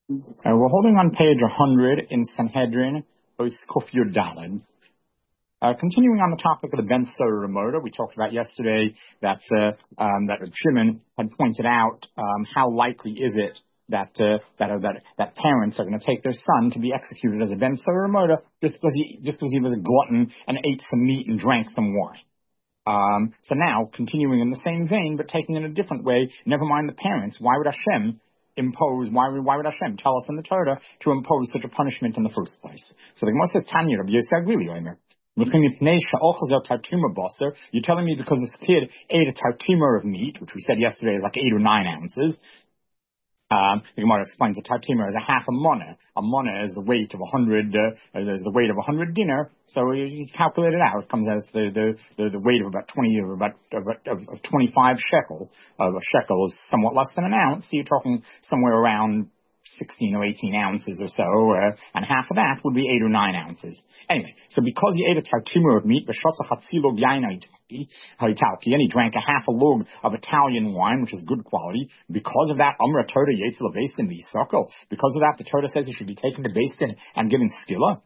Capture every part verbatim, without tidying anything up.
Uh, we're holding on page one hundred in Sanhedrin, Os Kuf Yud Daled. Uh, continuing on the topic of the Ben Sora Ramota, we talked about yesterday that uh, um, that Shimon had pointed out um, how likely is it that uh, that, uh, that that parents are going to take their son to be executed as a Ben Sora Ramota just because he just because he was a glutton and ate some meat and drank some wine. Um, so now, continuing in the same vein, but taking it a different way, never mind the parents, why would Hashem impose, why would, why would Hashem tell us in the Torah to impose such a punishment in the first place? So the Gemara says, Tanya, Rabbi Yosef Aglili Omer, you're telling me because this kid ate a tartima of meat, which we said yesterday is like eight or nine ounces, Um, the Gemara explains the tartima as a half a mona. A mona is the weight of a hundred, uh, is the weight of a hundred dinar. So you, you calculate it out. It comes out as the, the, the, the weight of about twenty, of about, of, of, of twenty-five shekel. Uh, a shekel is somewhat less than an ounce. So you're talking somewhere around sixteen or eighteen ounces or so, uh, and half of that would be eight or nine ounces. Anyway, so because he ate a tartima of meat, and he drank a half a log of Italian wine, which is good quality, because of that, Amra Torah Yetzil Basin V'Yisrakel, because of that, the Torah says he should be taken to Basin and given skilla.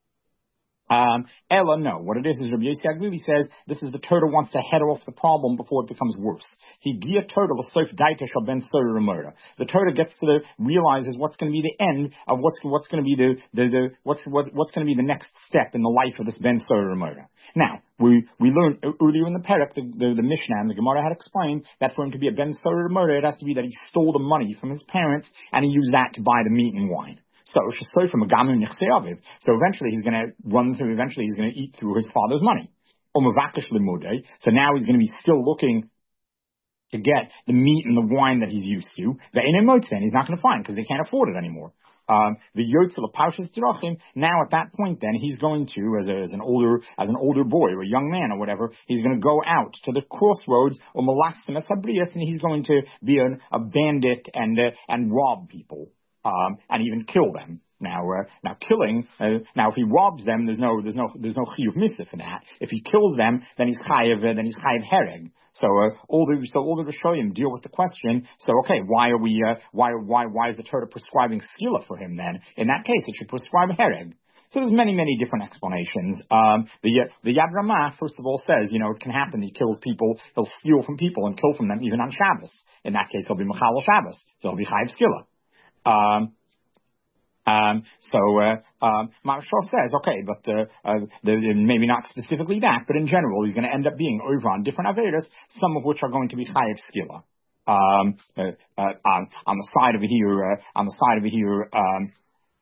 Um, Ella, no. What it is is Rabbi Yossi Aglili says this is the Torah wants to head off the problem before it becomes worse. He gia Torah l'soif daita shal ben Sora Ramota. The Torah gets to the realizes what's going to be the end of what's what's going to be the the, the what's what, what's going to be the next step in the life of this ben Sora Ramota. Now we we learned earlier in the parak the, the the Mishnah and the Gemara had explained that for him to be a ben Sora Ramota it has to be that he stole the money from his parents and he used that to buy the meat and wine. So, from a so eventually he's going to run through, eventually he's going to eat through his father's money. So now he's going to be still looking to get the meat and the wine that he's used to. And he's not going to find because they can't afford it anymore. Um, the Yotzel Paushas Tirachim, now at that point then, he's going to, as, a, as an older, as an older boy or a young man or whatever, he's going to go out to the crossroads, or Malastim Sabrias, and he's going to be an, a bandit and, uh, and rob people. Um, and even kill them. Now, uh, now killing. Uh, now, if he robs them, there's no, there's no, there's no chiyuv mitzvah for that. If he kills them, then he's chayiv, uh, then he's chayiv hereg. So, uh, all the, so all the Rishoyim deal with the question. So, okay, why are we, uh, why, why, why is the Torah prescribing skila for him then? In that case, it should prescribe hereg. So there's many, many different explanations. Um, the the Yad Ramah, first of all, says, you know, it can happen. He kills people, he'll steal from people and kill from them even on Shabbos. In that case, he'll be mechal Shabbos, so he'll be chayiv skila. Um, um, so, uh, um, Marshall says, okay, but, uh, uh, the, maybe not specifically that, but in general, he's going to end up being over on different Avedas, some of which are going to be chayiv skila. Um, uh, uh, on, on the side over here, uh, on the side over here, um,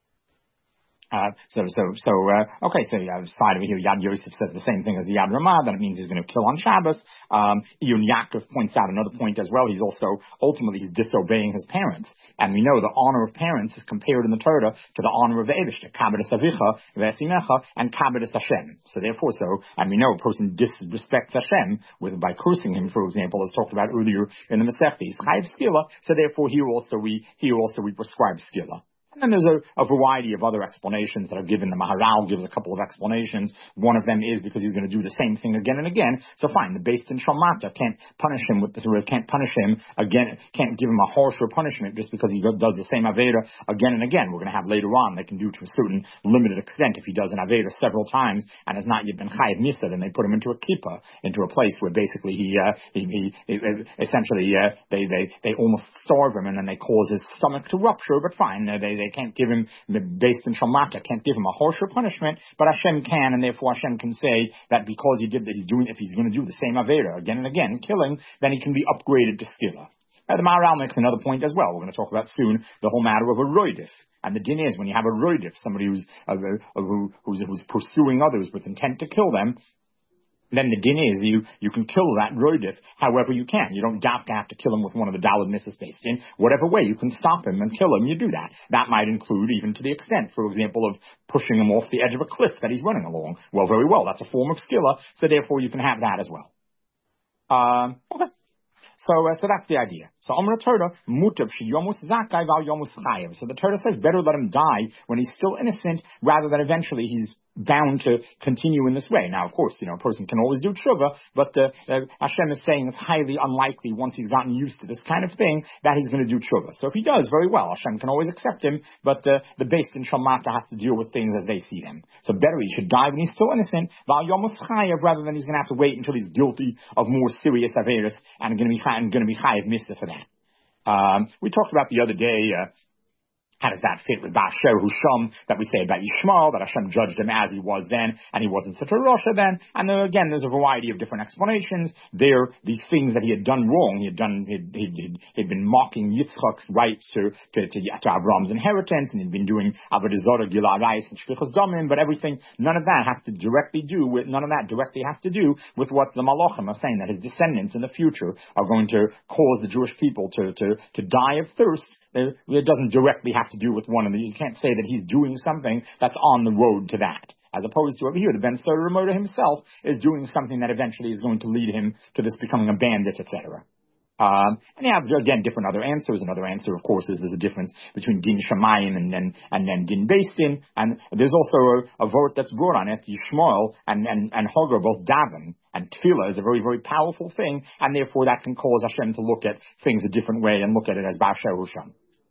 Uh, so, so, so, uh, okay, so, uh, side over here, Yad Yosef says the same thing as the Yad Ramah, that it means he's going to kill on Shabbos. Um, Iyun Yaakov points out another point as well. He's also, ultimately, he's disobeying his parents. And we know the honor of parents is compared in the Torah to the honor of the Eibishter, Kabbadas Avicha, Vesimecha, and Kabbadas Hashem. So therefore, so, and we know a person disrespects Hashem with, by cursing him, for example, as talked about earlier in the Masechta. He's chayiv skila, so therefore here also we, here also we prescribe skila. And then there's a, a variety of other explanations that are given. The Maharal gives a couple of explanations. One of them is because he's going to do the same thing again and again. So fine, the Beis Din Shalmata can't punish him with this, or can't punish him again, can't give him a harsher punishment just because he does the same Aveda again and again. We're going to have later on, they can do to a certain limited extent. If he does an Aveda several times and has not yet been Chayiv Misa, then they put him into a kippah, into a place where basically he, uh, he, he, he essentially, uh, they, they, they almost starve him and then they cause his stomach to rupture, but fine, uh, they, they They can't give him, based in Shalmata, can't give him a harsher punishment, but Hashem can, and therefore Hashem can say that because he did that, he's doing, if he's going to do the same Avera again and again, killing, then he can be upgraded to skila. Uh, the Maharal makes another point as well. We're going to talk about soon the whole matter of a roidif. And the din is when you have a roidif, somebody who's, uh, who, who's, who's pursuing others with intent to kill them, then the din is you, you can kill that roidif however you can. You don't have to have to kill him with one of the Daled Misses based in. Whatever way you can stop him and kill him, you do that. That might include even to the extent, for example, of pushing him off the edge of a cliff that he's running along. Well, very well. That's a form of skilla, so therefore you can have that as well. Um, okay. So, uh, so that's the idea. So, Amr Torah, mutav shi yomus zakai val yomus chayev. So the Torah says better let him die when he's still innocent rather than eventually he's bound to continue in this way. Now, of course, you know, a person can always do tshuva, but uh, uh, Hashem is saying it's highly unlikely once he's gotten used to this kind of thing that he's going to do tshuva. So if he does, very well, Hashem can always accept him, but uh, the Beis Din Shel Mata has to deal with things as they see them. So better he should die when he's still innocent, rather than he's going to have to wait until he's guilty of more serious averis and going to be and going to be chayav mitzvah for that. Um, we talked about the other day. Uh, How does that fit with Basher Husham that we say about Yishmael, that Hashem judged him as he was then, and he wasn't such a Rasha then? And there, again, there's a variety of different explanations. There, the things that he had done wrong, he had done, he'd, he'd, he'd been mocking Yitzchak's rights to, to, to, to Abraham's inheritance, and he'd been doing Avodah Zarah, Gilad Reis, and Shvichas Damim, but everything, none of that has to directly do with, none of that directly has to do with what the Malachim are saying, that his descendants in the future are going to cause the Jewish people to, to, to die of thirst. It doesn't directly have to do with one of the, you can't say that he's doing something that's on the road to that. As opposed to over here, the Ben Sodom Ramota himself is doing something that eventually is going to lead him to this becoming a bandit, et cetera. Um, and you have, again, different other answers. Another answer, of course, is there's a difference between Din Shamayim and then, and then Din Beis Din. And there's also a, a vote that's brought on it. Yishmael and, and, and Hagar both daven. And tefillah is a very, very powerful thing. And therefore that can cause Hashem to look at things a different way and look at it as Basher Husham.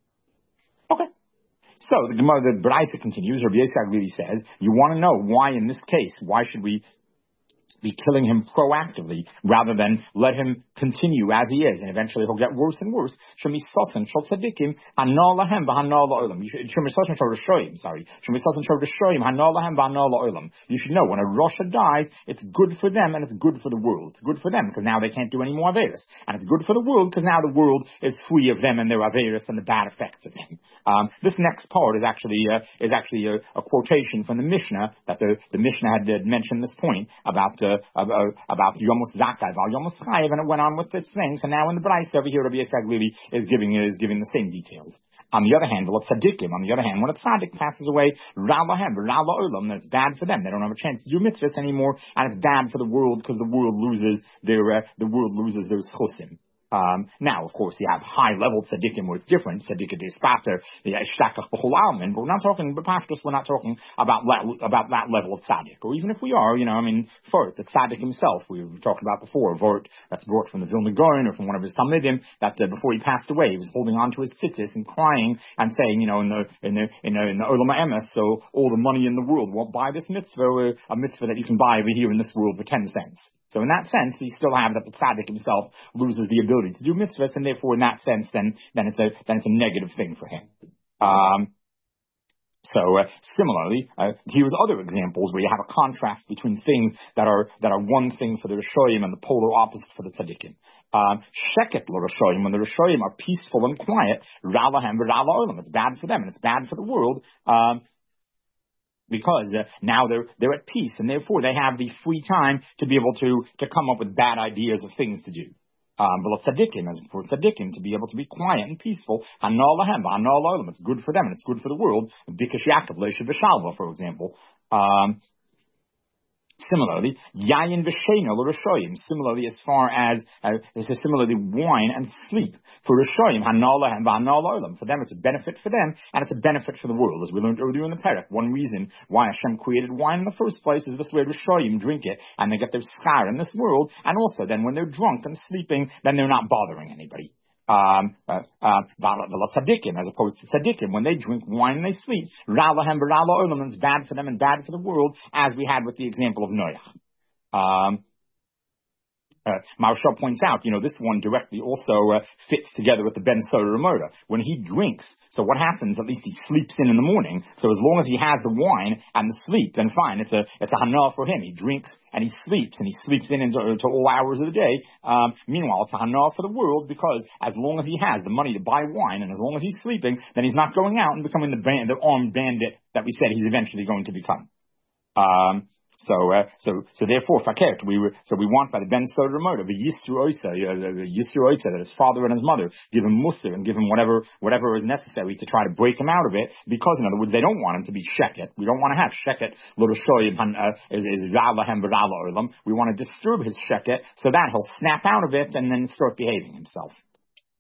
Okay. So the Gemara, the Braisa continues. Rabbi Yitzchak really says, you want to know why in this case, why should we be killing him proactively rather than let him continue as he is, and eventually he'll get worse and worse. Shemi Sosan Shal Tzadikim Hanal Lahem V'Hanal La'olam. You should Shemi Sosan Shal Rishoyim. Sorry, Shemi Sosan Shal Rishoyim Hanal Lahem V'Hanal La'olam. You should know when a Rasha dies, it's good for them and it's good for the world. It's good for them because now they can't do any more averis, and it's good for the world because now the world is free of them and their averis and the bad effects of them. Um, this next part is actually uh, is actually a, a quotation from the Mishnah that the the Mishnah had uh, mentioned this point about. Uh, about, about Yomos Zakai, Yomos Chayev, and it went on with its things. And now in the Braisa over here, Rabbi Yitzchak Lili is giving is giving the same details. On the other hand, tzaddikim. On the other hand, when a tzaddik passes away, Ra Lahem, Ra La'olam, then it's bad for them. They don't have a chance to do mitzvahs anymore, and it's bad for the world because the world loses their uh, the world loses their schusim. Um, now, of course, you have high-level tzaddikim where it's different. Tzaddikim despater, the ishtakach b'chol almin. But we're not talking, but pashtus, we're not talking about that, about that level of tzaddik. Or even if we are, you know, I mean, Vort, the tzaddik himself, we were talking about before, Vort, that's brought from the Vilna Gaon or from one of his Talmidim, that uh, before he passed away, he was holding on to his tzitzis and crying and saying, you know, in the, in the, in the, in the Olam HaEmes, so all the money in the world won't buy this mitzvah, a mitzvah that you can buy over here in this world for ten cents. So in that sense, you still have that the tzaddik himself loses the ability to do mitzvahs, and therefore, in that sense, then then it's a then it's a negative thing for him. Um, so uh, similarly, uh, here's other examples where you have a contrast between things that are that are one thing for the Rishoyim and the polar opposite for the tzaddikim. Um, Sheket l'Rishoyim, when the Rishoyim are peaceful and quiet, Ra Lahem v'Ra La'olam, it's bad for them and it's bad for the world. Um, Because uh, now they're they're at peace, and therefore they have the free time to be able to to come up with bad ideas of things to do. Um, but tzaddikim, as for tzaddikim, to be able to be quiet and peaceful, hanal lahem, hanal olam, it's good for them and it's good for the world. Bikash Yaakov leishav v'shalva, for example. Um, Similarly, yayin v'sheina l'rishoyim. Similarly, as far as uh, similarly wine and sleep for rishoyim, hanal lahem v'hanal olam. For them, it's a benefit for them, and it's a benefit for the world, as we learned earlier in the parak. One reason why Hashem created wine in the first place is this way rishoyim drink it, and they get their schar in this world, and also then when they're drunk and sleeping, then they're not bothering anybody. Um, uh, uh, tzaddikim, as opposed to tzaddikim, when they drink wine and they sleep, Ra Lahem v'Ra La'olam, it's bad for them and bad for the world, as we had with the example of Noach. Um, Uh, Maharshal points out, you know, this one directly also uh, fits together with the Ben Sodom Ramota. When he drinks, so what happens? At least he sleeps in in the morning. So as long as he has the wine and the sleep, then fine. It's a it's a hana for him. He drinks and he sleeps, and he sleeps in into, into all hours of the day. Um, meanwhile, it's a hana for the world, because as long as he has the money to buy wine, and as long as he's sleeping, then he's not going out and becoming the band, the armed bandit that we said he's eventually going to become. Um, So, uh, so, so therefore, fakert, we were, so we want by the Ben Sodom Ramota, the Yisru Oisa, the Yisru Oisa, that his father and his mother give him musar and give him whatever, whatever is necessary to try to break him out of it, because in other words, they don't want him to be sheket. We don't want to have sheket, l'rashoyim, is, is ra'lahem v'ra'la olam. We want to disturb his sheket so that he'll snap out of it and then start behaving himself.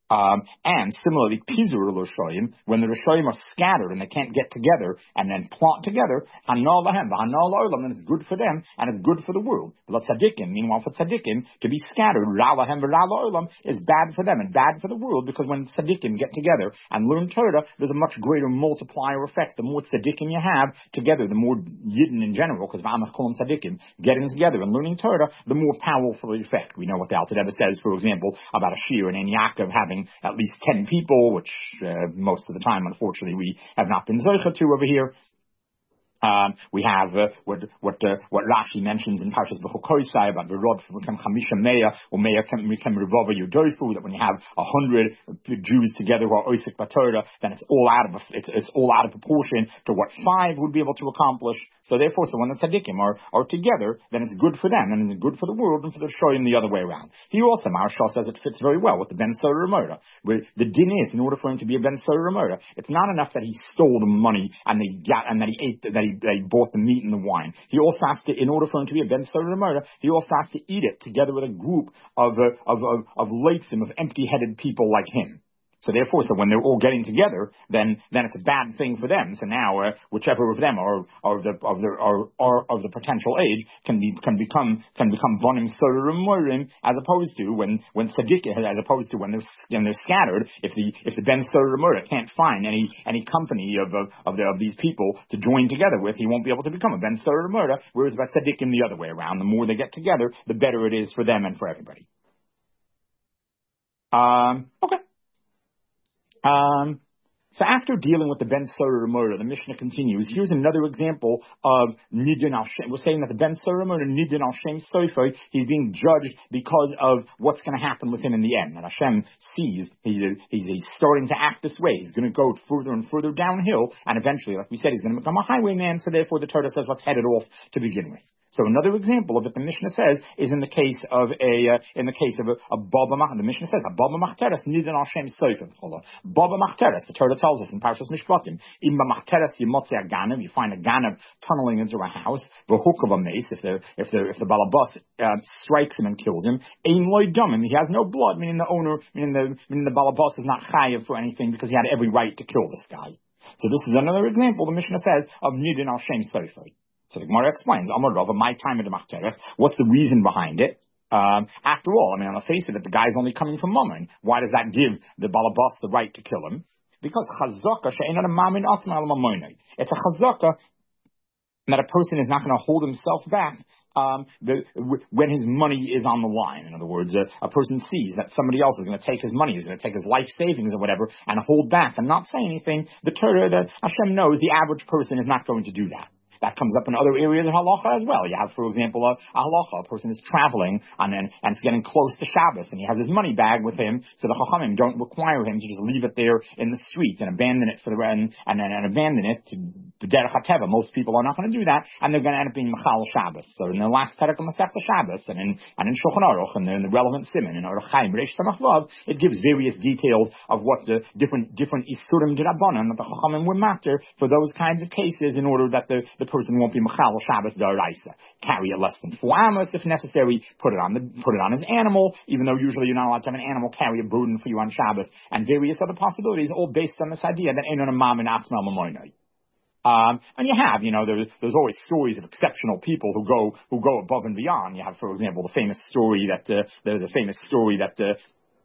Um, and similarly, Pizur Roshoyim, when the Roshoyim are scattered and they can't get together and then plot together, Hanal Lahem, Hanal Olam, then it's good for them and it's good for the world. But Tzaddikim, meanwhile for Tzaddikim, to be scattered, Ra Lahem, Ra Olam, is bad for them and bad for the world, because when Tzaddikim get together and learn Torah, there's a much greater multiplier effect. The more Tzaddikim you have together, the more Yidden in general, because V'amach Kolam Tzaddikim, getting together and learning Torah, the more powerful the effect. We know what the Alter Rebbe says, for example, about a Shir and Ein Yaakov having at least ten people, which uh, most of the time, unfortunately, we have not been zoicha to over here. Um, we have uh, what what uh, what Rashi mentions in Parshas B'chukoisai about V'rod V'kem Chamisha Meya or Meya Kem Revova Yudoifu, that when you have a hundred Jews together who are Oisik Batorah, then it's all out of it's it's all out of proportion to what five would be able to accomplish. So therefore, so when the tzaddikim are are together, then it's good for them and it's good for the world and for the shoyim the other way around. He also, Maharsha says, it fits very well with the Ben Soda Ramora, where the din is, in order for him to be a Ben Soda Ramora, it's not enough that he stole the money and they got and that he ate that he They bought the meat and the wine. He also has to, in order for him to be a Ben Soda Murder, he also has to eat it together with a group of uh, of of, of leitzim, of empty-headed people like him. So therefore, so when they're all getting together, then then it's a bad thing for them. So now, uh, whichever of them are, are of the of the are, are of the potential age can be can become can become vonim sorim morim, as opposed to when when tzaddik, as opposed to when they're when they're scattered. If the if the ben sorim can't find any any company of of of, the, of these people to join together with, he won't be able to become a ben sorim. Whereas about tzaddikim the other way around, the more they get together, the better it is for them and for everybody. Um. Okay. Um, so after dealing with the Ben Soda murder, the Mishnah continues. Here's another example of Nidin al Shem. We're saying that the Ben Soda murder, Nidin al Shem Soifoi, he's being judged because of what's going to happen with him in the end. And Hashem sees he's, he's, he's starting to act this way. He's going to go further and further downhill, and eventually, like we said, he's going to become a highwayman. So therefore, the Torah says, let's head it off to begin with. So another example of it, the Mishnah says, is in the case of a uh, in the case of a, a baba. The Mishnah says a baba machteres nidin al shem soifim. Baba machteres. The Torah tells us in Parshas Mishpatim, imba machteres yimotzi aganim. You find a ganav tunneling into a house. V'hook of a mace. If the if the if the balabas uh, strikes him and kills him, ein loy dumim. He has no blood. Meaning the owner, meaning the meaning the balabas is not chayav for anything because he had every right to kill this guy. So this is another example. The Mishnah says of nidin al shem soifim. So the Gemara explains, Amar Rava, my time in the Machteres. What's the reason behind it? Um, after all, I mean, on the face of it, the guy's only coming from Mammon. Why does that give the Balabas the right to kill him? Because Chazaka she'ein adam mamin atzma al mamonai. It's a Chazaka that a person is not going to hold himself back um, the, w- when his money is on the line. In other words, uh, a person sees that somebody else is going to take his money, is going to take his life savings or whatever, and hold back and not say anything. The Torah, the Hashem knows the average person is not going to do that. That comes up in other areas of halacha as well. You have, for example, a, a halacha. A person is traveling and, and, and it's getting close to Shabbos and he has his money bag with him, so the chachamim don't require him to just leave it there in the street and abandon it for the and and, and abandon it to the derech hateva. Most people are not going to do that, and they're going to end up being machal Shabbos. So in the last perek of Masechta Shabbos and in and in Shulchan Aruch and in the relevant siman in Orach Chaim Reish Samach Vav, it gives various details of what the different different isurim d'Rabbanan that the chachamim were matter for those kinds of cases in order that the, the person won't be machal Shabbos d'Oraisa. Carry it less than four amos if necessary. Put it on the put it on his animal, even though usually you're not allowed to have an animal carry a burden for you on Shabbos, and various other possibilities, all based on this idea that ain't on a mom and atzma mamoinai. Um, and you have, you know, there, there's always stories of exceptional people who go who go above and beyond. You have, for example, the famous story that uh, the, the famous story that. Uh,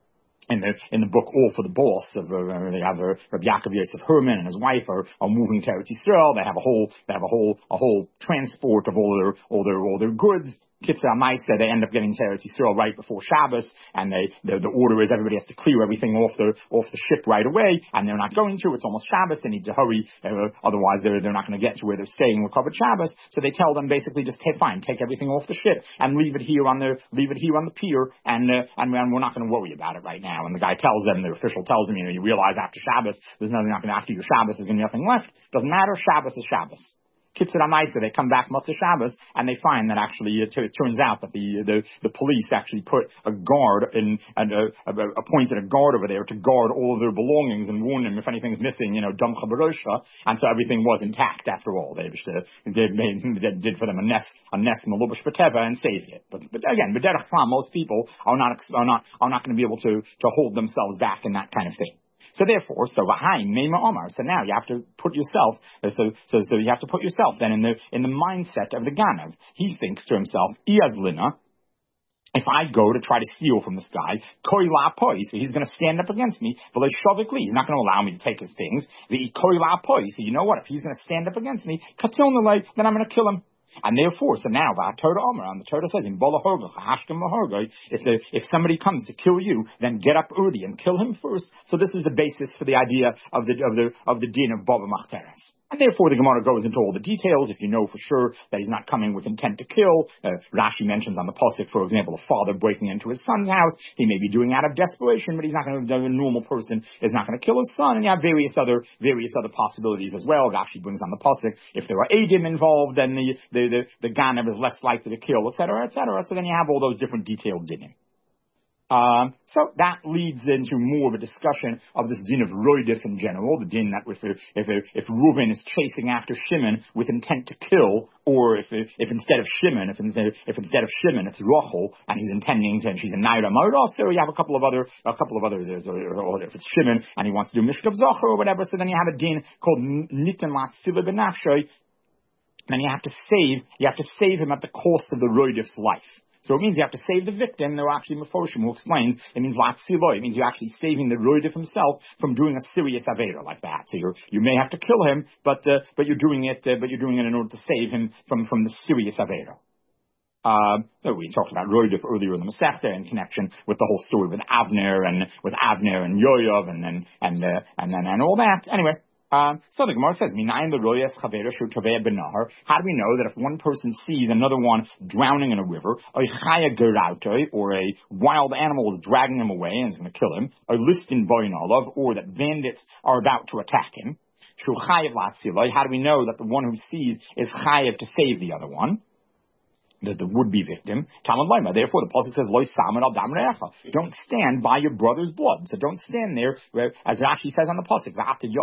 In the in the book All for the Boss, of uh, they have uh, Rabbi Yaakov Yosef Herman and his wife are, are moving to Eretz Yisrael. They have a whole they have a whole a whole transport of all their all their all their goods. Kitzur Maisa, they end up getting to Eretz Yisrael right before Shabbos, and they the, the order is everybody has to clear everything off the off the ship right away, and they're not going to. It's almost Shabbos. They need to hurry, uh, otherwise they're they're not going to get to where they're staying with covered Shabbos. So they tell them basically just take fine, take everything off the ship and leave it here on the leave it here on the pier, and uh, and, and we're not going to worry about it right now. And the guy tells them, the official tells them, you know, you realize after Shabbos there's nothing not going to after your Shabbos there's going to be nothing left. Doesn't matter. Shabbos is Shabbos. Kitzur Amaisa, they come back Motzei Shabbos, and they find that actually it, it turns out that the, the the police actually put a guard in and uh, appointed a guard over there to guard all of their belongings and warn them if anything's missing, you know, Dam Chabarosha, and so everything was intact after all. They just uh, did, made, did for them a nest a nest Malubish Bateva and saved it. But but again, B'derech Klam, most people are not are not are not going to be able to to hold themselves back in that kind of thing. So therefore, so V'hain Meima Omar. So now you have to put yourself. So so so you have to put yourself then in the in the mindset of the Ganav. He thinks to himself, Iazlina. If I go to try to steal from this guy, koi la poi, so he's going to stand up against me. But he's not going to allow me to take his things. The koi la poi, so you know what? If he's going to stand up against me, katil nalei, then I'm going to kill him. And therefore, so now, the Torah Omer, and the Torah says, in Bola Horgach, Hashkem Mahorgai, if the, if somebody comes to kill you, then get up Udi and kill him first. So this is the basis for the idea of the, of the, of the din of Baba Machteres. And therefore, the Gemara goes into all the details. If you know for sure that he's not coming with intent to kill, uh, Rashi mentions on the pasuk, for example, a father breaking into his son's house. He may be doing out of desperation, but he's not going to. A normal person is not going to kill his son. And you have various other various other possibilities as well. Rashi brings on the pasuk, if there are Adim involved, then the the the, the Ganav is less likely to kill, et cetera, et cetera. So then you have all those different detailed dinim. Um, so that leads into more of a discussion of this din of roidif in general, the din that if if if Reuven is chasing after Shimon with intent to kill, or if if, if instead of Shimon, if instead if instead of Shimon it's Rachel and he's intending to, and she's a Naira Moda, so you have a couple of other a couple of others, or, or if it's Shimon and he wants to do Mishkav Zachar or whatever, so then you have a din called Nitin Latzila Benafshay, then you have to save you have to save him at the cost of the roidif's life. So it means you have to save the victim. There are actually Meforshim who explains it means Latziloi. It means you're actually saving the Roidif himself from doing a serious Avera like that. So you you may have to kill him, but uh, but you're doing it uh, but you're doing it in order to save him from, from the serious Avera. Uh, so we talked about Roidif earlier in the Masechta in connection with the whole story with Avner and with Avner and Yoav and then and uh, and then and all that. Anyway. Um, so the Gemara says, Minayin l'royes chavera shu tovei benahar. How do we know that if one person sees another one drowning in a river, a chaya gerautoi, or a wild animal is dragging him away and is going to kill him, a listin boinalav, or that bandits are about to attack him, shu chayav latziloi? How do we know that the one who sees is chayav to save the other one? The, the would-be victim. Therefore, the pasuk says, "Lo samen al dam re'echa." Don't stand by your brother's blood. So don't stand there, as Rashi says on the pasuk.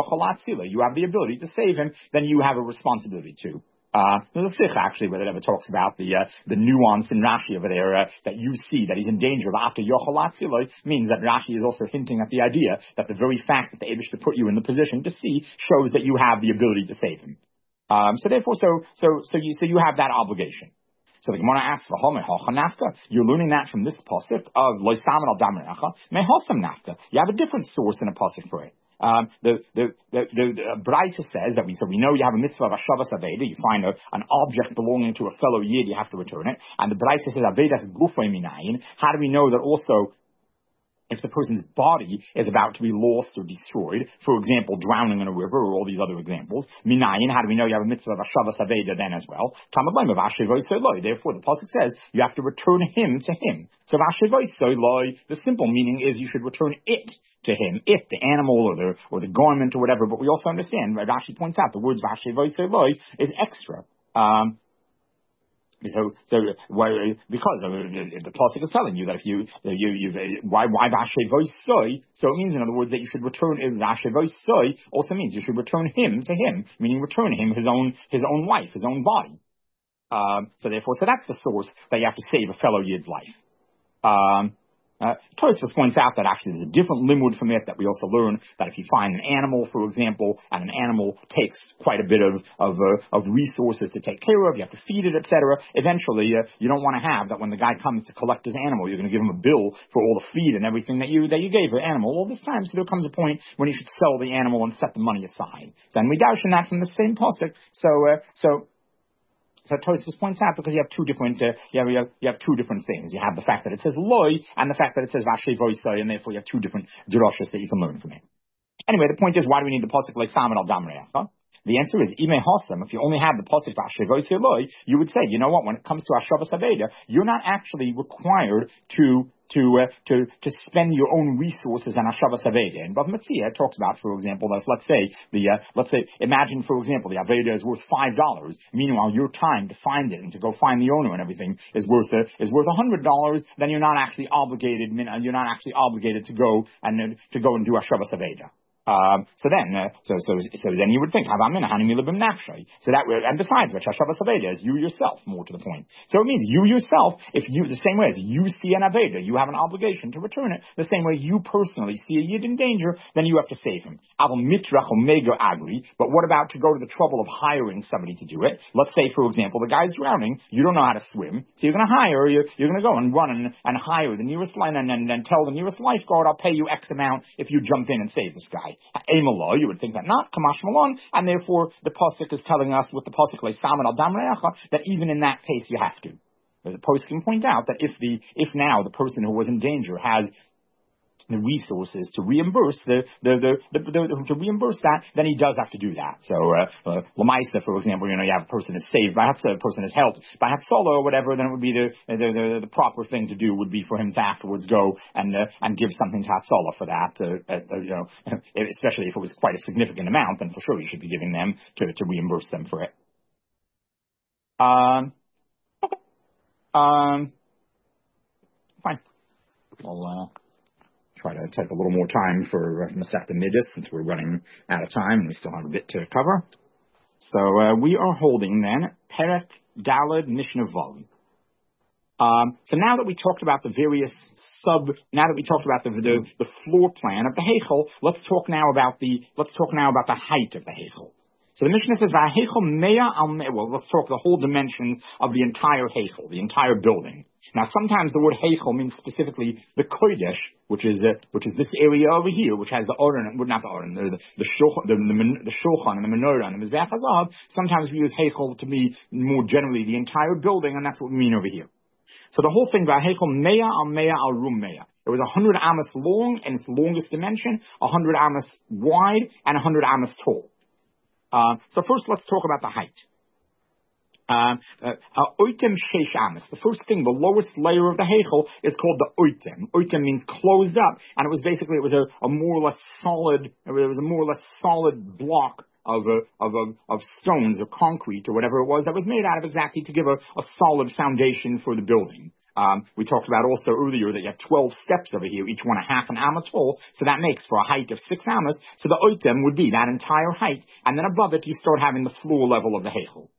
You have the ability to save him, then you have a responsibility too. Uh, there's a sikh actually where it ever talks about the uh, the nuance in Rashi over there uh, that you see that he's in danger of after yochalatziloi means that Rashi is also hinting at the idea that the very fact that the Eibush to put you in the position to see shows that you have the ability to save him. Um, so therefore, so so so you so you have that obligation. So the Gemara asks, you're learning that from this pasuk of Lo Samen al Dam Re'echa, Mehosam Nafka. You have a different source in a pasuk for it. Um, the the the, the, the Braita says that we so we know you have a mitzvah of Hashavas Aveda. You find a, an object belonging to a fellow Yid, you have to return it. And the Braita says Avedas Gufay Minayin. How do we know that also if the person's body is about to be lost or destroyed, for example, drowning in a river or all these other examples, minayin, how do we know you have a mitzvah of Hashavas Aveda then as well? Therefore, the pasuk says you have to return him to him. So the simple meaning is you should return it to him, it, the animal or the or the garment or whatever. But we also understand, right, Rashi points out the words is extra. Um, So, so why, because the pasuk is telling you that if you, you, you, why, why v'ashevoisoi? So it means, in other words, that you should return. V'ashevoisoi also means you should return him to him, meaning return him his own, his own life, his own body. Um, so therefore, so that's the source that you have to save a fellow Yid's life. Um, Uh, Tosfos points out that actually there's a different limud from it, that we also learn that if you find an animal, for example, and an animal takes quite a bit of of, uh, of resources to take care of, you have to feed it, et cetera. Eventually, uh, you don't want to have that when the guy comes to collect his animal, you're going to give him a bill for all the feed and everything that you that you gave the animal all this time. So there comes a point when you should sell the animal and set the money aside. So, and we darshan that from the same pasuk. So, uh, so. So Tosfos points out because you have two different uh, you, have, you have you have two different things. You have the fact that it says loy and the fact that it says vashevoisai, and therefore you have two different droshes that you can learn from it. Anyway, the point is, why do we need the pasuk leisamen al dam re'echa? The answer is ime hosam. If you only have the pasuk vashevoisai loy, you would say, you know what? When it comes to Hashavas Aveda, you're not actually required to to, uh, to, to spend your own resources on Hashavas Aveda. And Bava Metzia talks about, for example, that let's say the, uh, let's say, imagine, for example, the Aveda is worth five dollars. Meanwhile, your time to find it and to go find the owner and everything is worth, uh, is worth one hundred dollars. Then you're not actually obligated, you're not actually obligated to go and, uh, to go and do Hashavas Aveda. Um, so then, uh, so, so, so then you would think, so that, and besides which, Hashavas Aveda is you yourself, more to the point. So it means you yourself, if you, the same way as you see an Aveda, you have an obligation to return it, the same way you personally see a Yid in danger, then you have to save him. But what about to go to the trouble of hiring somebody to do it? Let's say, for example, the guy's drowning, you don't know how to swim, so you're going to hire, you're, you're going to go and run and, and hire the nearest line and, and, and tell the nearest lifeguard, I'll pay you X amount if you jump in and save this guy. You would think that not, Kamash Malon, and therefore the Pasuk is telling us with the Pasuk al Dam Re'acha that even in that case you have to. The Pasuk can point out that if the if now the person who was in danger has the resources to reimburse the the, the, the, the to reimburse that, then he does have to do that. So uh, uh, Lamaisa, for example, you know, you have a person is saved by Hatsa, a person is helped by Hatsala or whatever, then it would be the the, the the proper thing to do would be for him to afterwards go and uh, and give something to Hatsala for that. Uh, uh, you know, especially if it was quite a significant amount, then for sure you should be giving them to to reimburse them for it. Um. Okay. Um. Fine. Well. Uh, Try to take a little more time for uh, Masechta Midas since we're running out of time and we still have a bit to cover. So uh, we are holding then Perek Daled Mishnah Vav. Um, so now that we talked about the various sub, now that we talked about the, the the floor plan of the Heichel, let's talk now about the let's talk now about the height of the Heichel. So the Mishnah says, "Va'heichel meya al meya." Well, let's talk the whole dimensions of the entire Heichel, the entire building. Now, sometimes the word Heichel means specifically the Kodesh, which is uh, which is this area over here, which has the Oren, well, not the Oren, the the the, shulchan, the, the, the Shulchan and the Menorah and the Mizbeach HaZahav. Sometimes we use Heichel to be more generally the entire building, and that's what we mean over here. So the whole thing, Va'heichel meya al meya al rum meya. It was a hundred amos long, and its longest dimension, a hundred amos wide, and a hundred amos tall. Uh, so first, let's talk about the height. Um, uh, oitem sheish amos. The first thing, the lowest layer of the heichel is called the oitem. Oitem means closed up, and it was basically it was a, a more or less solid. It was a more or less solid block of uh, of, of of stones or concrete or whatever it was that was made out of exactly to give a, a solid foundation for the building. Um, we talked about also earlier that you have twelve steps over here, each one a half an amma tall, so that makes for a height of six ammas. So the oitem would be that entire height, and then above it you start having the floor level of the heichel.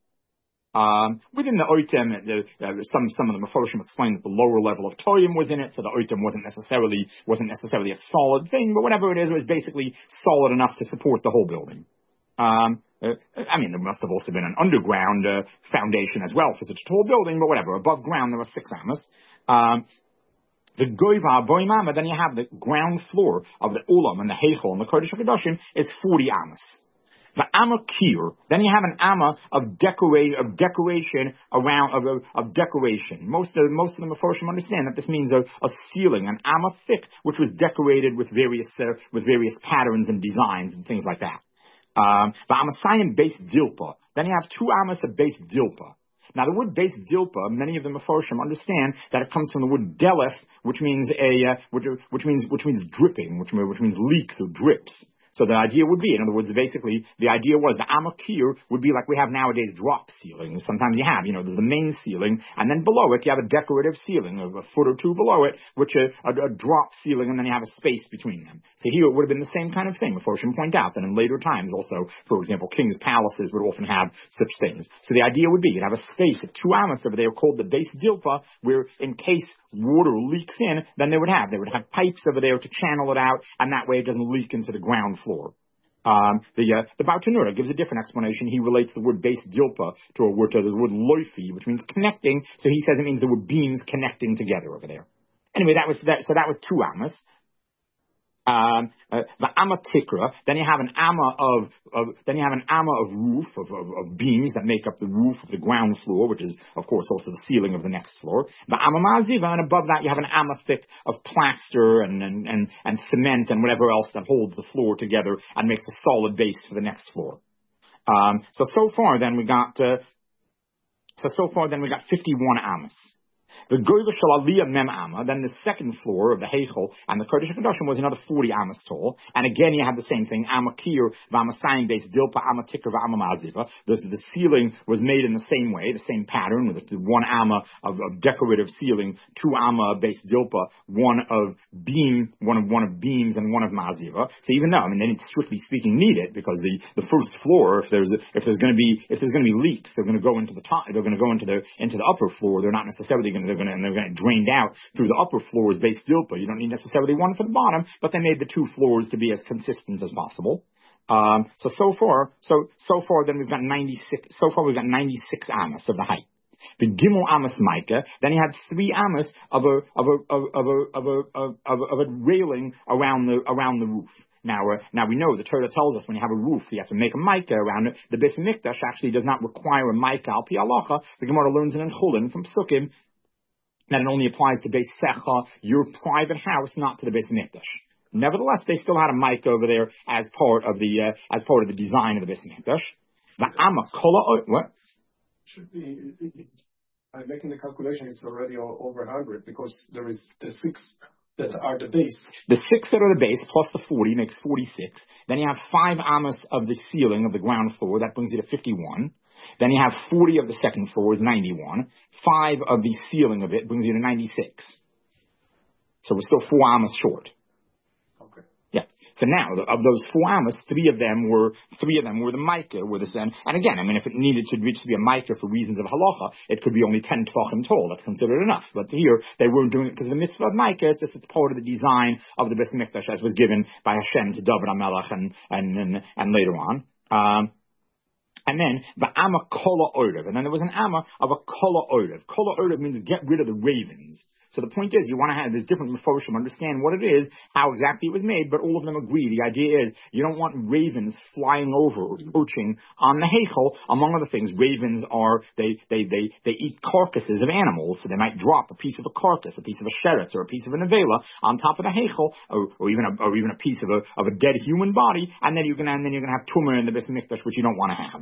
Um, within the oitem, the, uh, some some of the Mefoshim explained that the lower level of toyim was in it, so the oitem wasn't necessarily wasn't necessarily a solid thing, but whatever it is, it was basically solid enough to support the whole building. Um, uh, I mean, there must have also been an underground uh, foundation as well for such a tall building, but whatever. Above ground, there were six ammas. Um, the goiva boimama, then you have the ground floor of the ulam and the heichel and the kodesh HaKadoshim is forty ammas. The amma kir, then you have an amma of decorate of decoration around of, of, of decoration. Most of most of the Mefoshim understand that this means a, a ceiling, an amma thick, which was decorated with various uh, with various patterns and designs and things like that. Um, the Amasayim base dilpa. Then you have two amas of base dilpa. Now the word base dilpa, many of the Mefoshim understand that it comes from the word delef, which means a uh, which, which means which means dripping, which which means leaks or drips. So the idea would be, in other words, basically, the idea was the amakir would be like we have nowadays drop ceilings. Sometimes you have, you know, there's the main ceiling, and then below it you have a decorative ceiling of a foot or two below it, which a, a, a drop ceiling, and then you have a space between them. So here it would have been the same kind of thing. Mefoshim point out that in later times also, for example, kings' palaces would often have such things. So the idea would be you'd have a space of two amos over there called the base dilpa, where in case water leaks in, then they would have, they would have pipes over there to channel it out, and that way it doesn't leak into the ground floor. Um, the uh, the Baal Tanura gives a different explanation. He relates the word base dilpa to a word to the word loifi, which means connecting. So he says it means there were beams connecting together over there. Anyway, that was that. So that was two amas. Um, uh, the amma tikra. Then you have an amma of, of then you have an amma of roof of, of, of beams that make up the roof of the ground floor, which is of course also the ceiling of the next floor. The amma maziva, and above that you have an amma thick of plaster and and, and and cement and whatever else that holds the floor together and makes a solid base for the next floor. Um, so so far then we got uh, so so far then we got fifty-one ammas. The Goyva Shel Aliyah Mem Amma, then the second floor of the Heichel and the Kodesh HaKadoshim was another forty amas tall. And again, you have the same thing, Amma Kir, V'Amma Sayim Beis Dilpa, Amma Tikr, V'Amma Maziva. The, the ceiling was made in the same way, the same pattern, with the one Amma of, of decorative ceiling, two Amma Beis Dilpa, one of beam, one of one of beams, and one of Maziva. So even though, I mean, they didn't strictly speaking need it, because the, the first floor, if there's a, if there's going to be if there's going to be leaks, they're going to go into the top, they're going to go into the into the upper floor. They're not necessarily going to they're going to and they're going to drain out through the upper floors based dilpa. You don't need necessarily one for the bottom, but they made the two floors to be as consistent as possible. Um, so so far, so so far, then we've got ninety-six. So far, we've got ninety-six amas of the height. The gimel amas maika. Then you had three amas of a of a of a of a of a, of a, of a railing around the around the roof. Now, uh, now we know the Torah tells us when you have a roof, you have to make a mica around it. The Beis Mikdash actually does not require a mica al pi halacha. The Gemara learns in Chulin from Psukim that it only applies to Beis Secha, your private house, not to the Beis Mikdash. Nevertheless, they still had a mica over there as part of the uh, as part of the design of the Beis Mikdash. The Amma Kola, what? Should be. I'm making the calculation. It's already over one hundred because there is the six that are the base. The six that are the base plus the forty makes forty-six. Then you have five amas of the ceiling of the ground floor. That brings you to fifty-one. Then you have forty of the second floor is ninety-one. Five of the ceiling of it brings you to ninety-six. So we're still four amas short. Okay. Yeah. So now, of those four amas, three of them were three of them were the mica, were the sen. And again, I mean, if it needed to reach to be a mica for reasons of halacha, it could be only ten tvachim tall. That's considered enough. But here, they weren't doing it because of the mitzvah of mica. It's just it's part of the design of the Beis Mikdash as was given by Hashem to David HaMelech and and and, and later on. Um, And then the amma kola orev, and then there was an amma of a kola orev. Kola orev means get rid of the ravens. So the point is, you want to have, there's different meforshim, understand what it is, how exactly it was made, but all of them agree. The idea is, you don't want ravens flying over or poaching on the heichel. Among other things, ravens are, they, they, they, they eat carcasses of animals, so they might drop a piece of a carcass, a piece of a sheretz, or a piece of a nevela on top of the heichel, or, or even a, or even a piece of a, of a dead human body, and then you're gonna, and then you're gonna have tumor in the Beis Mikdash, which you don't want to have.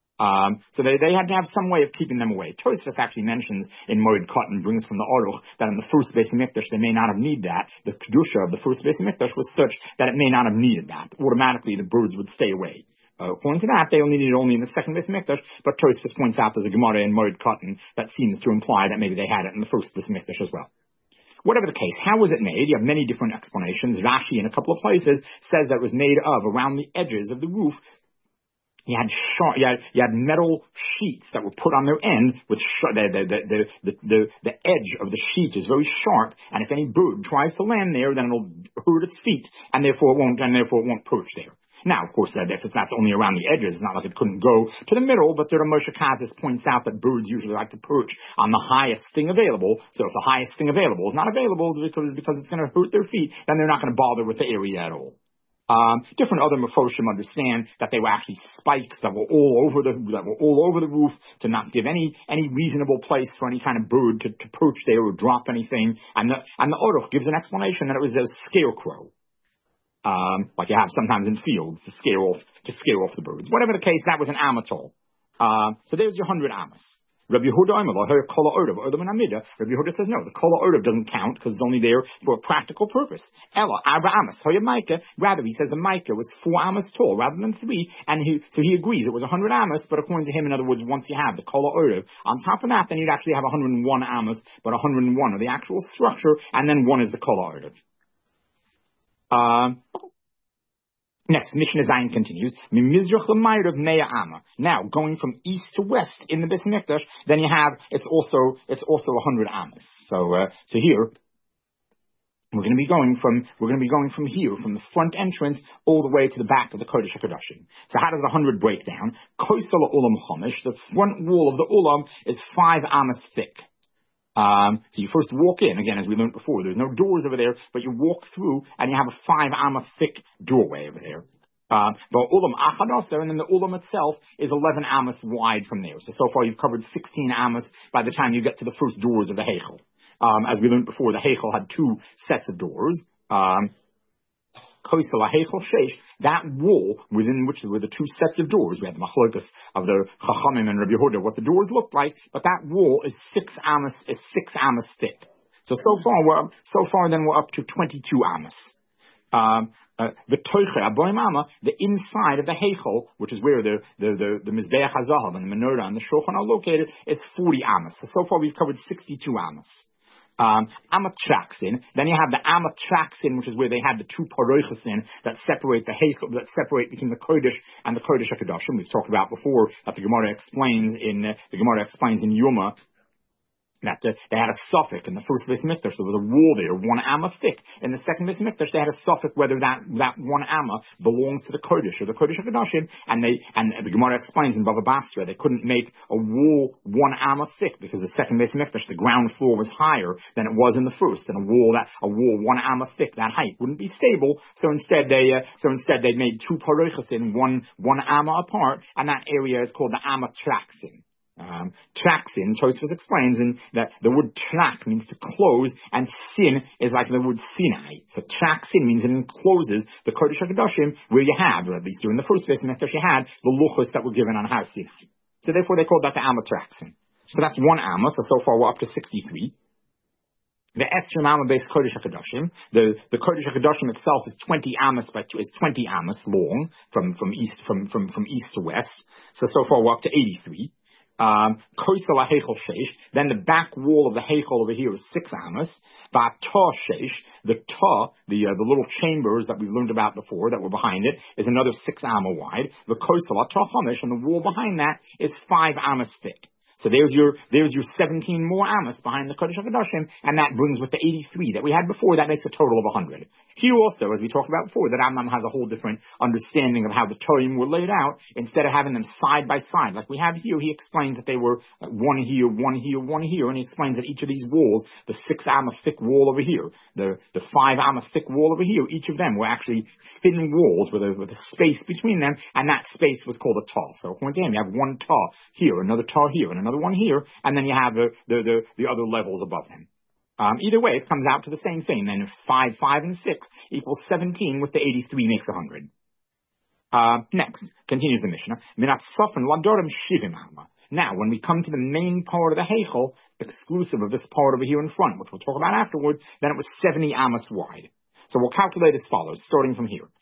Um, so they, they had to have some way of keeping them away. Tosfos actually mentions in Moed Katan, brings from the Aruch, that in the first Beis Mikdash they may not have needed that. The Kedusha of the first Beis Mikdash was such that it may not have needed that. Automatically the birds would stay away. Uh, according to that, they only needed it only in the second Beis Mikdash, but Tosfos points out there's a Gemara in Moed Katan that seems to imply that maybe they had it in the first Beis Mikdash as well. Whatever the case, how was it made? You have many different explanations. Rashi in a couple of places says that it was made of, around the edges of the roof, You had, sharp, you, had, you had metal sheets that were put on their end with sh- the, the, the, the, the, the edge of the sheet is very sharp, and if any bird tries to land there, then it'll hurt its feet, and therefore it won't, and therefore it won't perch there. Now, of course, that if that's only around the edges, it's not like it couldn't go to the middle, but there Moshe Kazis points out that birds usually like to perch on the highest thing available, so if the highest thing available is not available because, because it's going to hurt their feet, then they're not going to bother with the area at all. Um, different other mefoshim understand that they were actually spikes that were all over the that were all over the roof to not give any any reasonable place for any kind of bird to, to perch there or drop anything. And the and the Aruch gives an explanation that it was a scarecrow, um, like you have sometimes in fields to scare off to scare off the birds. Whatever the case, that was an amatol. Uh, so there's your hundred amas. Rabbi Yehuda Omer, Kola Orev, Rabbi Yehuda says no, the Kola Orev doesn't count because it's only there for a practical purpose. Ella, Arba Amas, Hoya Micah, rather he says the Micah was four amas tall rather than three, and he, so he agrees it was one hundred amas, but according to him, in other words, once you have the Kola Orev, on top of that, then you'd actually have one hundred one amas, but one hundred one are the actual structure, and then one is the Kola Orev. Um, Next, Mishnah Zayin continues. Now, going from east to west in the Beis Mikdash, then you have it's also it's also a hundred amas. So uh, so here we're going to be going from we're going to be going from here from the front entrance all the way to the back of the Kodesh HaKadoshim. So how does the hundred break down? Koisel Ulam Chomish. The front wall of the Ulam is five amas thick. Um, so you first walk in, again, as we learned before, there's no doors over there, but you walk through and you have a five amma thick doorway over there. Uh, the ulam achadasar, and then the ulam itself is eleven amas wide from there. So, so far you've covered sixteen amas by the time you get to the first doors of the heichel. Um, as we learned before, the heichel had two sets of doors. Um, Koisel HaHeichel Sheish, that wall within which there were the two sets of doors. We had the machlokas of the Chachamim and Rabbi Yehuda, what the doors looked like, but that wall is six amos, is six amos thick. So, so far, we're up, so far then we're up to twenty-two amos. Um, uh, the toiche aboimama, the inside of the heichel, which is where the the the, the mizbeach hazahav and the menorah and the shulchan are located, is forty amos. So, so far we've covered sixty-two amos. Um, Amatraxin. Then you have the Amatraxin, which is where they had the two paroichasin that separate the heichel, that separate between the kodesh and the kodesh hakadoshim. We've talked about before that the Gemara explains in uh, the Gemara explains in Yoma. That uh, they had a suffix in the first Beis Mikdash. There was a wall there, one amma thick. In the second Beis Mikdash, they had a suffix whether that, that one amma belongs to the Kodesh or the Kodesh HaKadoshim. And they, and the Gemara explains in Bava Basra, they couldn't make a wall one amma thick because the second Beis Mikdash, the ground floor was higher than it was in the first. And a wall that, a wall one amma thick, that height wouldn't be stable. So instead they, uh, so instead they made two paroichas in one, one amma apart. And that area is called the amma traxin. Um, traxin, Tosfos explains in that the word trak means to close, and sin is like the word Sinai. So traxin means it encloses the Kodesh HaKadoshim where you have, or at least during the first Beis Mikdash, you had the luchos that were given on Har Sinai. So therefore they called that the Amma traxin. So that's one Amma, so so far we're up to sixty-three. The Esther Amma based Kodesh HaKadoshim, the, the Kodesh HaKadoshim itself is twenty Amos by is twenty Amos long from, from east, from, from, from east to west. So so far we're up to eighty-three. Um, Koisel HaHeichel Sheish, then the back wall of the Heichel over here is six amos. Ba'atah Sheish, the ta, the uh, the little chambers that we learned about before that were behind it, is another six amma wide. The Koisel HaTah Hamish, and the wall behind that is five amos thick. So there's your there's your seventeen more amos behind the Kodesh HaKadoshim, and that brings with the eighty-three that we had before. That makes a total of one hundred. Here also, as we talked about before, the Rambam has a whole different understanding of how the Toim were laid out. Instead of having them side by side like we have here, he explains that they were one here, one here, one here, and he explains that each of these walls, the six amma thick wall over here, the the five amma thick wall over here, each of them were actually thin walls with a with a space between them, and that space was called a tah. So according to him, you have one tah here, another tah here, and another one here, and then you have the, the, the, the other levels above them. Um, either way, it comes out to the same thing. Then if five, five, and six equals seventeen, with the eighty-three makes one hundred. Uh, next, continues the Mishnah. Now, when we come to the main part of the Heichel, exclusive of this part over here in front, which we'll talk about afterwards, then it was seventy amos wide. So we'll calculate as follows, starting from here.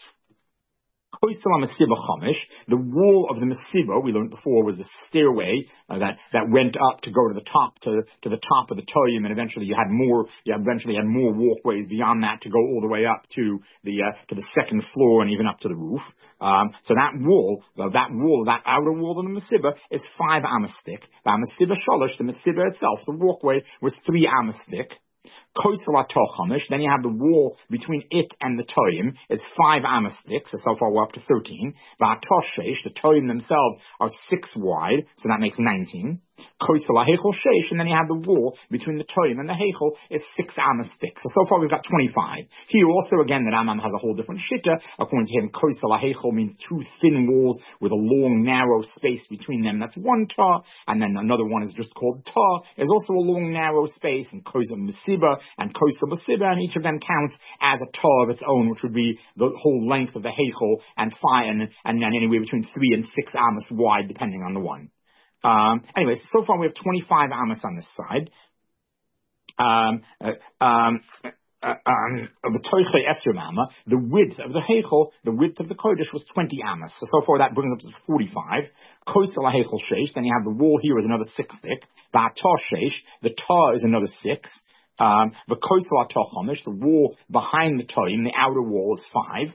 The wall of the Mesiba, we learned before, was the stairway uh, that, that went up to go to the top, to, to the top of the Toyim, and eventually you had more, you eventually had more walkways beyond that to go all the way up to the, uh, to the second floor and even up to the roof. Um, so that wall, uh, that wall, that outer wall of the Mesiba is five amos thick. The Mesiba Sholosh, the Mesiba itself, the walkway, was three amos thick. Then you have the wall between it and the Toyim is five amos thick, so so far we're up to thirteen. The Toyim themselves are six wide, so that makes nineteen. And then you have the wall between the Toyim and the Heichel is six amos thick. So, so far we've got twenty-five. Here also, again, the Rambam has a whole different shitta. According to him, Koisel HaHeichel means two thin walls with a long, narrow space between them. That's one ta. And then another one is just called ta. There's also a long, narrow space in Koisel Mesiba and Koisel Mesiba, and each of them counts as a ta of its own, which would be the whole length of the Heichel, and five, and, and then anywhere between three and six amos wide, depending on the one. Um, anyway, so far we have twenty-five amos on this side. Um, uh, um, uh, um, the Toiche Esrim Amma, the width of the Heichel, the width of the Kodesh was twenty amos. So, so far that brings up to forty-five. Koisel HaHeichel Sheish, then you have the wall here is another six thick. Ba'atah Sheish, the Ta is another six. Um, the Koisel HaTah Chomish, the wall behind the Toim, the outer wall is five.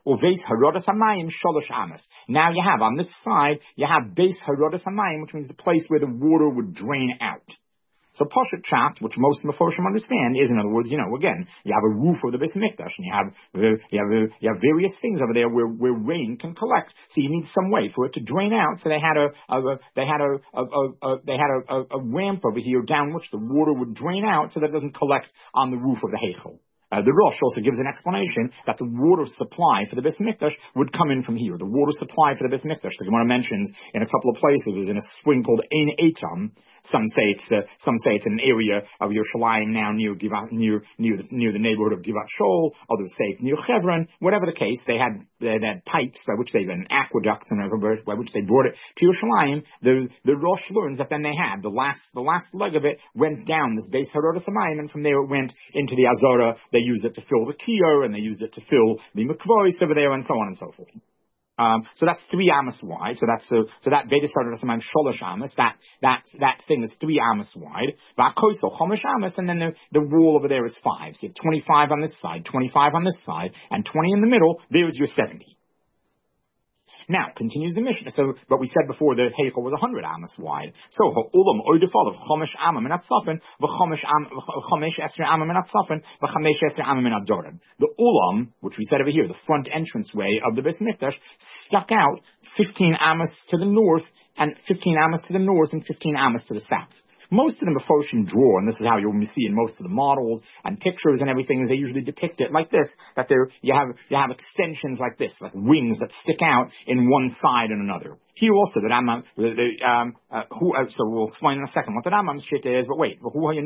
Now you have, on this side, you have base Harodas Hamayim, which means the place where the water would drain out. So Poshet Chat, which most Meforshim understand, is, in other words, you know, again, you have a roof of the Beis Mikdash, and you have, you have, you have various things over there where, where rain can collect. So you need some way for it to drain out. So they had a, a, a they had a, a, a, a they had a, a, a ramp over here down which the water would drain out, so that it doesn't collect on the roof of the Heichel. Uh, the Rosh also gives an explanation that the water supply for the Beis Mikdash would come in from here. The water supply for the Beis Mikdash, the Gemara mentions in a couple of places, is in a spring called Ein Eitam. Some say it's uh, some say it's an area of Yerushalayim now near Givat, near near the, near the neighborhood of Givat Shol. Others say it's near Hebron. Whatever the case, they had they had pipes by which they an aqueducts and everywhere by which they brought it to Yerushalayim. The the Rosh learns that then they had the last the last leg of it went down this base Harodas Hamayim, and from there it went into the Azara. They used it to fill the kiyur, and they used it to fill the mikvois over there, and so on and so forth. Um, so that's three amos wide. So that's uh, so that Beit Harodas Hamayim sholosh amos. That that that thing is three amos wide. Va'koso chomish amos, and then the, the wall over there is five. So you have twenty-five on this side, twenty-five on this side, and twenty in the middle. There's your seventy. Now, continues the Mishnah. So, but we said before the Heichel was one hundred amos wide. So, ha'ulam oidefal of chomesh amam and atzafin, v'chomesh chomesh esrei amam and atzafin, v'chomesh esrei amam and adorim. The ulam, which we said over here, the front entranceway of the Beis Mikdash, stuck out fifteen amos to the north, and fifteen amos to the north, and fifteen amos to the south. Most of the Mefoshim draw, and this is how you'll see in most of the models and pictures and everything, is they usually depict it like this, that there you have you have extensions like this, like wings that stick out in one side and another. Here also, the Rambam, the, the, um, uh, who, uh, so we'll explain in a second what the Rambam's shit is, but wait,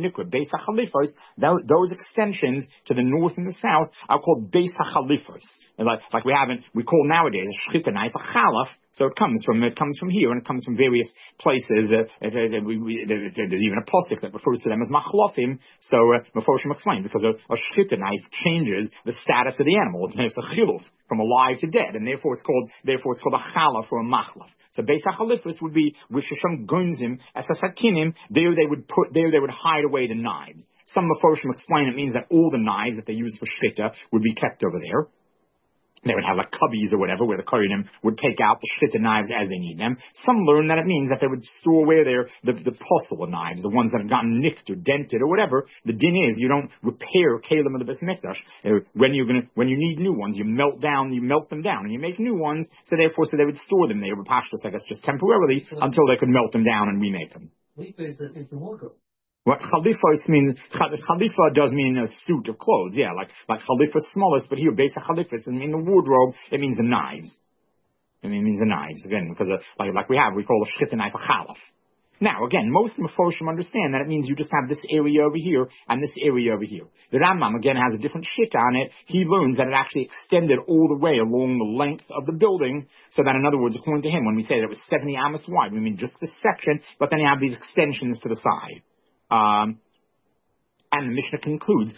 those extensions to the north and the south are called Beis HaChalifos. Like, like we haven't, we call nowadays a shchita knife a chalaf. So it comes from it comes from here, and it comes from various places. Uh, uh, uh, we, we, there, there's even a posuk that refers to them as machlofim. So uh, Mefoshim explained, because a, a shchita knife changes the status of the animal. It's a chiluf from alive to dead, and therefore it's called therefore it's called a chalaf or a machlaf. So Beis HaChalifos would be with shesham gunzim as a sakinim. There they would put there they would hide away the knives. Some Mefoshim explain it means that all the knives that they use for shchita would be kept over there. They would have like cubbies or whatever where the Kohanim would take out the shchita knives as they need them. Some learn that it means that they would store away their the, the posel knives, the ones that have gotten nicked or dented or whatever. The din is you don't repair kalim of the Beis Mikdash. Uh, when you're gonna when you need new ones, you melt down, you melt them down, and you make new ones. So therefore, so they would store them there with pashtus, I guess, just temporarily until they could melt them down and remake them. Is the, is the wardrobe. What chalifos means, chalifa does mean a suit of clothes, yeah, like, like chalifa smallest, but here, based on chalifos, it means the wardrobe, it means the knives. It means the knives, again, because of, like, like we have, we call a shchita knife a chalaf. Now, again, most Mefoshim understand that it means you just have this area over here and this area over here. The Rambam, again, has a different shit on it. He learns that it actually extended all the way along the length of the building, so that, in other words, according to him, when we say that it was seventy amos wide, we mean just this section, but then you have these extensions to the side. Um, and the Mishnah concludes,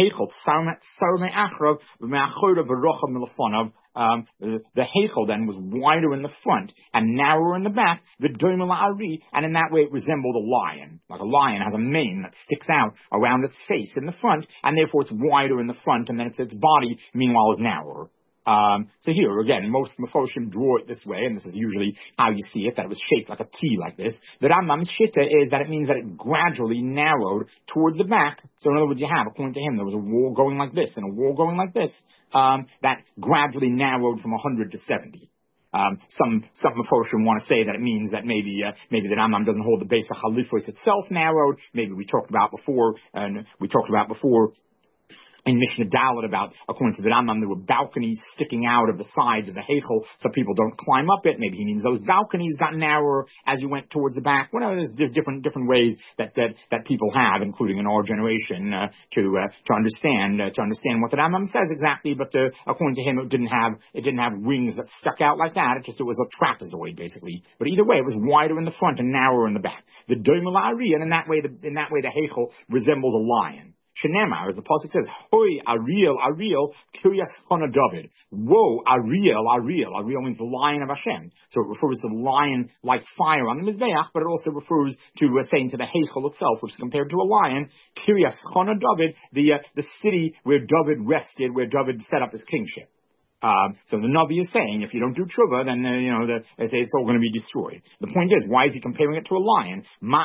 um, the, the Heichel then was wider in the front and narrower in the back, the Doimel Ari, and in that way it resembled a lion. Like a lion has a mane that sticks out around its face in the front, and therefore it's wider in the front, and then it's, its body, meanwhile, is narrower. Um, so here, again, most Mefoshim draw it this way, and this is usually how you see it, that it was shaped like a T like this. The Rambam's shitta is that it means that it gradually narrowed towards the back. So in other words, you have, according to him, there was a wall going like this, and a wall going like this, um, that gradually narrowed from one hundred to seventy. Um, some, some Mefoshim want to say that it means that maybe, uh, maybe the Rambam doesn't hold the Beis HaChalifos itself narrowed. Maybe we talked about before, and we talked about before, in Mishnah Dalet about, according to the Rambam, there were balconies sticking out of the sides of the Heichel so people don't climb up it. Maybe he means those balconies got narrower as you went towards the back. Well, there's different different ways that that, that people have, including in our generation, uh, to uh, to understand uh, to understand what the Rambam says exactly. But uh, according to him, it didn't have it didn't have wings that stuck out like that. It just it was a trapezoid basically. But either way, it was wider in the front and narrower in the back. The Doimel Ari, and in that way, the, in that way, the Heichel resembles a lion. Shenemar, as the pasuk says, Hoi Ariel Ariel Kiryas Chana David. Whoa, Ariel Ariel Ariel means the lion of Hashem. So it refers to the lion like fire on the mizbeach, but it also refers to uh, saying to the Heichel itself, which is compared to a lion. Kiryas Chana David, the uh, the city where David rested, where David set up his kingship. Um, so the Navi is saying, if you don't do tshuva, then, uh, you know, the, it's, it's all going to be destroyed. The point is, why is he comparing it to a lion?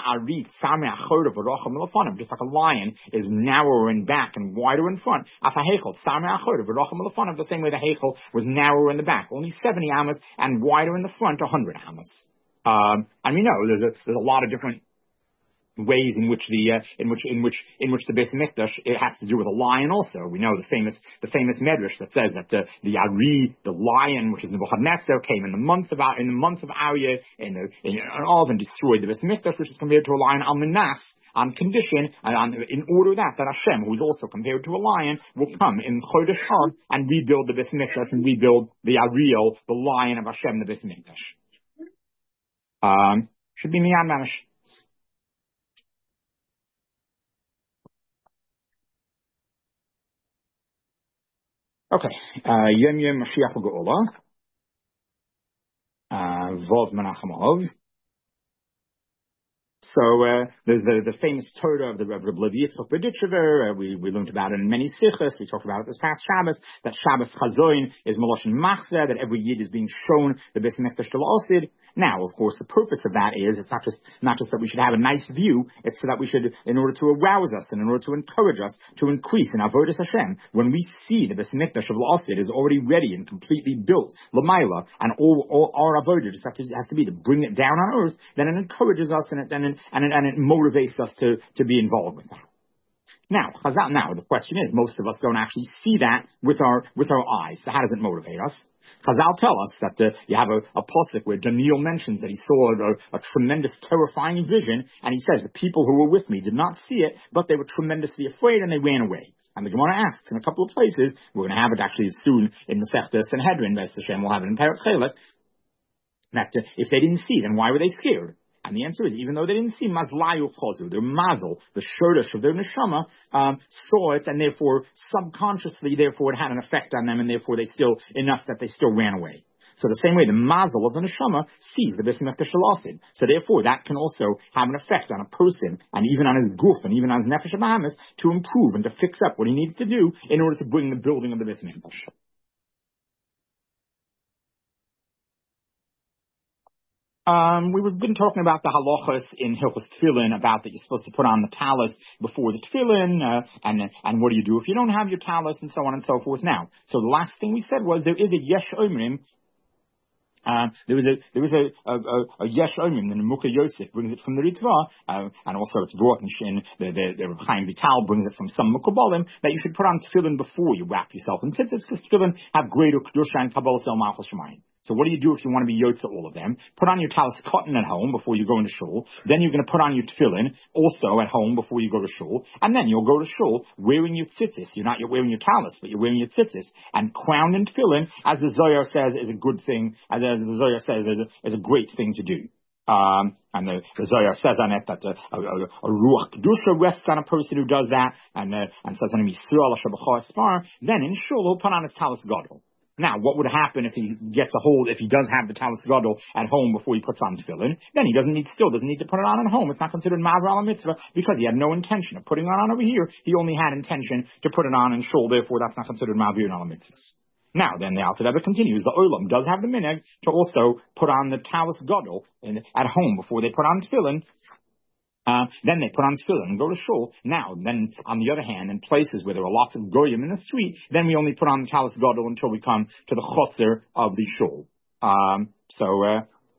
Just like a lion is narrower in back and wider in front. The same way the Heichel was narrower in the back, only seventy amos, and wider in the front, one hundred amos. Um, and we know there's a, there's a lot of different ways in which the uh, in which in which in which the Beis Hamikdash, it has to do with a lion also. We know the famous the famous medrash that says that uh, the Ari, the lion, which is Nebuchadnezzar, came in the month of in the month of Aryeh in the in, in all and destroyed the Beis Hamikdash, which is compared to a lion al minas, on condition, and on, in order that that Hashem, who is also compared to a lion, will come in Chodesh Har and rebuild the Beis Hamikdash and rebuild the Ariel, the lion of Hashem, the Beis Hamikdash. Um, should be miyad mamish. Okay, uh, Yom Yom Mashiach Geola, uh, Vov Menachem. So uh, there's the, the famous Torah of the Rev. Levi Yitzchok Berditchever. Uh, we we learned about it in many sichos. We talked about it this past Shabbos. That Shabbos Chazoin is Moloshin Machzeh. That every Yid is being shown the Beis Hamikdash Shel Osid. Now, of course, the purpose of that is it's not just not just that we should have a nice view. It's so that we should, in order to arouse us and in order to encourage us to increase in avodas Hashem. When we see the Beis Hamikdash Shel Osid is already ready and completely built, Lamaila, and all all our avodah just has to, has to be to bring it down on earth, then it encourages us and it then. And it, and it motivates us to, to be involved with that. Now, Chazal, now the question is, most of us don't actually see that with our with our eyes. So how does it motivate us? Chazal tell us that uh, you have a, a pasuk where Daniel mentions that he saw a, a tremendous, terrifying vision, and he says the people who were with me did not see it, but they were tremendously afraid and they ran away. And the Gemara asks in a couple of places, we're going to have it actually soon in the Masechta Sanhedrin, Beis Hashem, we'll have it in Perek Chelek, that uh, if they didn't see, then why were they scared? And the answer is, even though they didn't see Mazlayu Chozu, their mazel, the shortish of their neshama, um, saw it, and therefore, subconsciously, therefore, it had an effect on them, and therefore they still, enough that they still ran away. So the same way, the mazel of the neshama sees the Beis Hamikdash Shel Osid. So therefore, that can also have an effect on a person, and even on his guf, and even on his nefesh habahamis, to improve and to fix up what he needs to do in order to bring the building of the Beis Hamikdash. Um, we've been talking about the halachas in Hilchos Tefillin, about that you're supposed to put on the talis before the tefillin, uh, and and what do you do if you don't have your talis, and so on and so forth. Now, so the last thing we said was there is a yesh omrim. Uh, there was a there was a a, a, a yesh omrim. The Nemuka Yosef brings it from the Ritva, uh, and also it's brought in Shin. The the, the Reb Chaim Vital brings it from some Mukabalim that you should put on tefillin before you wrap yourself in tzitzis, because tefillin have greater kedusha and kabbalah sel malchus shemayim. So what do you do if you want to be yotza all of them? Put on your talis cotton at home before you go into shul. Then you're going to put on your tefillin also at home before you go to shul. And then you'll go to shul wearing your tzitzis. You're not you're wearing your talis, but you're wearing your tzitzis. And crowned in tefillin, as the Zohar says, is a good thing, as, as the Zohar says, is a, is a great thing to do. Um, and the, the Zohar says on it that a, a, a, a ruach kedusha rests on a person who does that, and uh, and says on him Yisrael asher b'chor spar. Then in shul he'll put on his talis gadol. Now, what would happen if he gets a hold, if he does have the talis gadol at home before he puts on tefillin? Then he doesn't need, still doesn't need to put it on at home. It's not considered ma'aver ala mitzvah because he had no intention of putting it on over here. He only had intention to put it on in shul. Therefore, that's not considered ma'aver ala mitzvah. Now, then the Alter Rebbe continues. The Olam does have the minhag to also put on the talis gadol in, at home before they put on tefillin. Uh, then they put on tefillin and go to shul. Now, then, on the other hand, in places where there are lots of goyim in the street, then we only put on the talis gadol until we come to the chosser of the shul. Um, so, uh,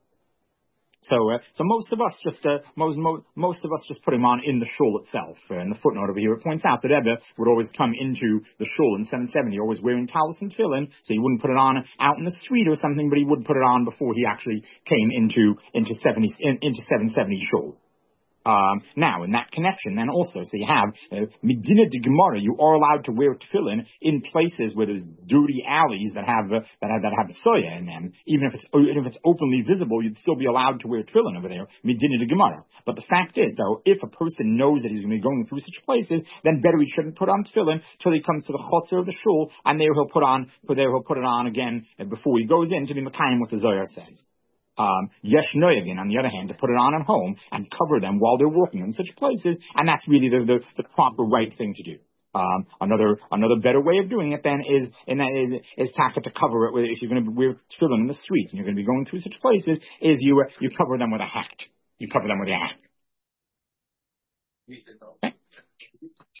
so, uh, so most of us just, uh, most, most, most of us just put him on in the shul itself. Uh, and the footnote over here, it points out that Rebbe would always come into the shul in seven seventy, always wearing talis and tefillin, so he wouldn't put it on out in the street or something, but he would put it on before he actually came into, into seventy, in, into seven seventy shul. Um, now, in that connection, then also, so you have Medina de Gemara. You are allowed to wear tefillin in places where there's dirty alleys that have uh, that have that have soya in them. Even if it's even if it's openly visible, you'd still be allowed to wear tefillin over there. Medina de Gemara. But the fact is, though, if a person knows that he's going to be going through such places, then better he shouldn't put on tefillin till he comes to the chotzer of the shul, and there he'll put on, for there he'll put it on again before he goes in to be mekayim what the Zohar says. Um, yesh noyagin, on the other hand, to put it on at home and cover them while they're working in such places, and that's really the, the, the proper right thing to do. Um, another another better way of doing it then is in that is, is taka to cover it with, if you're going to wear tefillin in the streets and you're going to be going through such places, is you uh, you cover them with a hat. You cover them with a hat. Okay?